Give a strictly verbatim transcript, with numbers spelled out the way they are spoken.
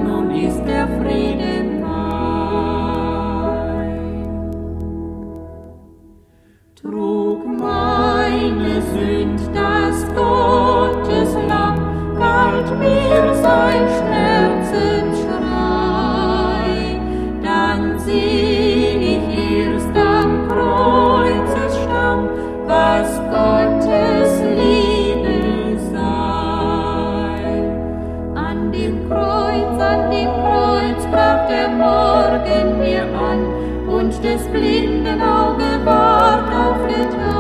nun ist der Friede mein. Trug meine Sünd das Gotteslamm, galt mir sein Schmerzensschrei, dann seh ich erst am Kreuzesstamm, was Gottes Liebe sei. An dem Kreuz, an dem Kreuz brach der Morgen mir an, und des blinden Auge ward aufgetan.